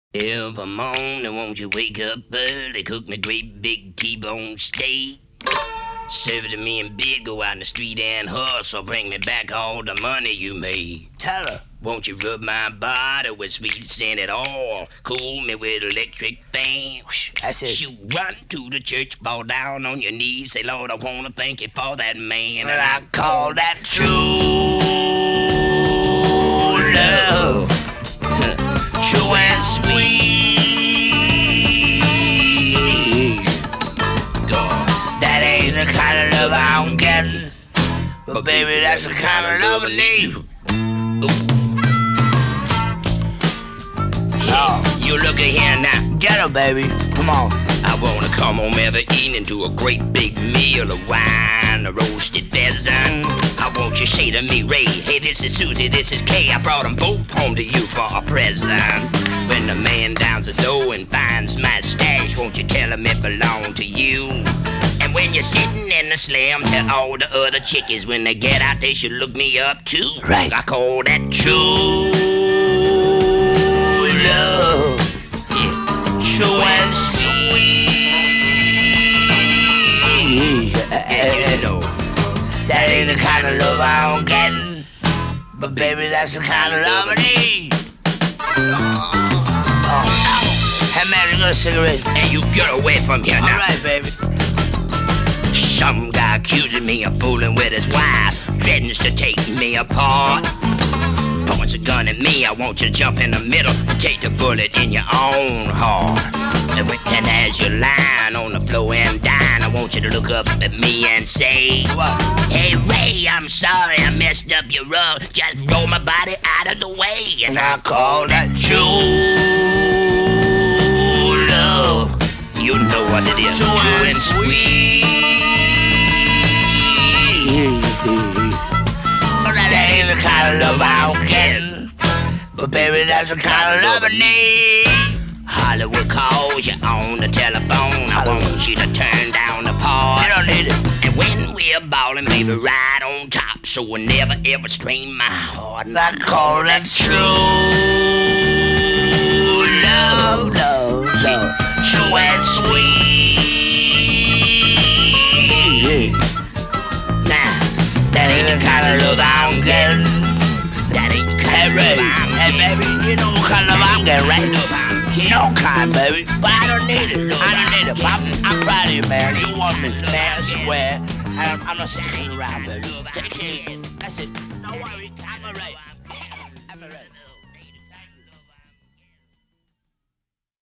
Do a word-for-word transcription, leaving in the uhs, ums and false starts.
Every morning, won't you wake up early, cook me great big T-bone steak, serve it to me in bed, go out in the street and hustle, bring me back all the money you made. Tell her. Won't you rub my body with sweet scented oil, cool me with electric fan. That's it. You run to the church, fall down on your knees, say, Lord, I wanna thank you for that man. And I call that true love. True and sweet. God, That ain't the kind of love I'm getting, but baby, that's the kind of love I need. ooh. Oh, You look at here now. get her, baby. Come on. I wanna come home every evening to a great big meal of wine, a roasted pheasant. I want you to say to me, Ray, hey, this is Susie, this is Kay. I brought them both home to you for a present. When the man downs his door and finds my stash, won't you tell him it belonged to you? And when you're sitting in the slam, tell all the other chickies when they get out, they should look me up too. Right. I call that true love. True and sweet. And you know, That ain't the kind of love I'm getting, but baby, that's the kind of love I need. Oh, hey man, you got a cigarette? and you get away from here All now. right, baby. Some guy accusing me of fooling with his wife, threatens to take me apart. Points a gun at me, I want you to jump in the middle, take the bullet in your own heart. And when- and as you're lying on the floor and dying, I want you to look up at me and say, What? hey Ray, I'm sorry I messed up your rug, just roll my body out of the way. And I call that true love. You know what it is, True true and and sweet. That ain't the kind of love I'm getting, but baby, that's the kind of love I need. Hollywood calls you on the telephone. I want you to turn down the part. You don't need it. And when we're ballin', baby, right on top, so we'll never ever strain my heart. And I call that true love, love, love. True and sweet. Nah, That ain't the kind of love I'm getting. that ain't the Hey, kind Ray. of love I'm Hey, getting. baby, you know what kind of love I'm getting, right? Love I'm getting. No kind, baby. But I don't need it. I don't need it. But I'm, I'm proud of you, man. You want me fair and square. And I'm, I'm not sticking around, baby. Take care. That's it.